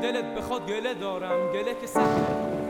دلت بخواد گله دارم، گله که سهله.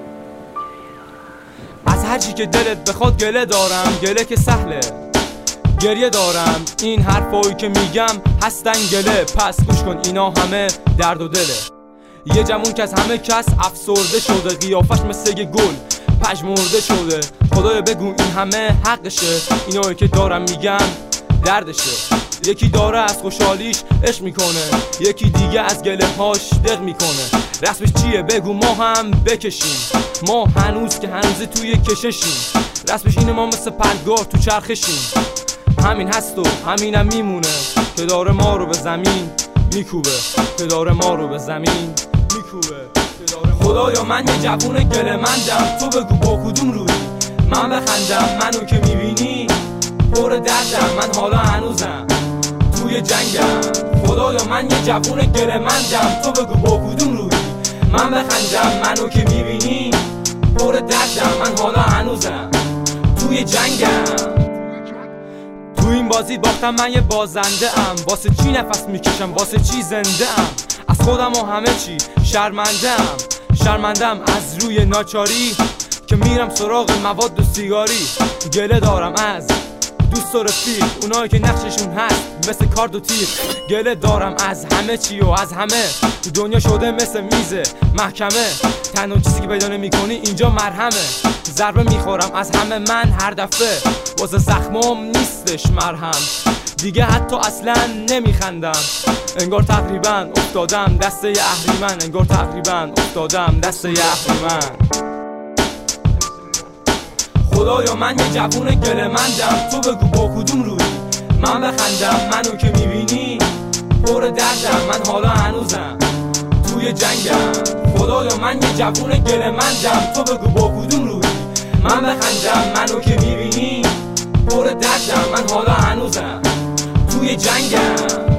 از هر چی که دلت بخواد گله دارم، گله که سهله. گریه دارم، این حرفایی که میگم هستن گله. پس گوش کن اینا همه درد و دله. یه جوون که از همه کس افسرده شده، قیافش مثل یه گل پژمرده شده. خدایا بگو این همه حقشه، اینایی که دارم میگم دردشه. یکی داره از خوشحالیش عشق میکنه، یکی دیگه از گله هاش دق میکنه. رسمش چیه بگو ما هم بکشیم، ما هنوز که هنوز توی کششیم. رسمش اینه ما مثل پرگار تو چرخشیم. همین هست و همینم میمونه که داره ما رو به زمین میکوبه، که داره ما رو به زمین میکوبه. خدایا من یه جوون گله مندم، تو بگو با کدوم روی من بخندم. منو که میبینی پر دردم، من حالا هنوزم توی جنگم. خدایا من یه جوون گله مندم، تو بگو با کدوم روی من بخندم. منو که میبینی پر دردم، من حالا هنوزم توی جنگم. تو این بازی باختم من یه بازنده ام، واسه چی نفس میکشم، واسه چی زنده ام. از خودم و همه چی شرمندم از روی ناچاری که میرم سراغ مواد و سیگاری. گله دارم از دوست و رفیق، اونایی که نقششون هست مثل کارد و تیر. گله دارم از همه چی و از همه، دنیا شده مثل میز محکمه. تنها چیزی که پیدا نمی‌کنی اینجا مرهمه. ضربه میخورم از همه من هر دفعه، واسه زخمام نیستش مرهم دیگه. حتی اصلا نمیخندم، انگار تقریبا افتادم دسته اهریمن. انگار تقریبا افتادم دسته اهریمن. خدایا من یه جوون گله مندم، تو بگو با کدوم روی من بخندم. منو که میبینی پر دردم، من حالا هنوزم توی جنگم. خدایا من یه جوون گله مندم، تو بگو با کدوم روی من بخندم. منو که میبینی پر دردم، من حالا هنوزم توی جنگم.